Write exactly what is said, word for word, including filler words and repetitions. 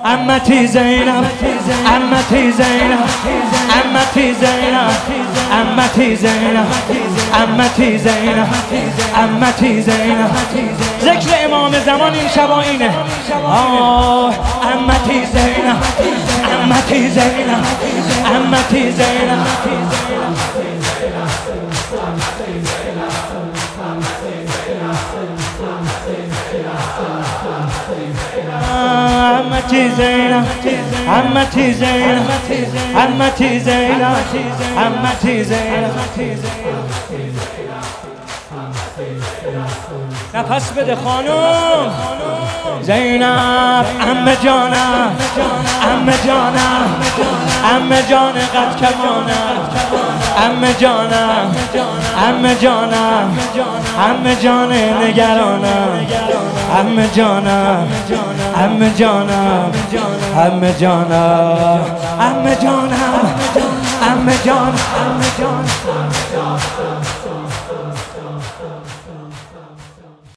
عمتی زینب، عمتی زینب، عمتی زینب، عمتی زینب، عمتی زینب، عمتی زینب. ذکر امام زمان این شبا اینه. آه عمتی زینب، عمتی زینب، عمتی زینب. عمتی زینب، عمتی زینب، عمتی زینب، عمتی زینب. نفس بده خانم. زینب عمه جانم، عمه جانم، عمه جان قد کمانم، عمه جانم، عمه جانم، عمه جان نگرانم، عمه جانم، عمه جانم، عمه جانم، عمه جانم، عمه جان، عمه جان.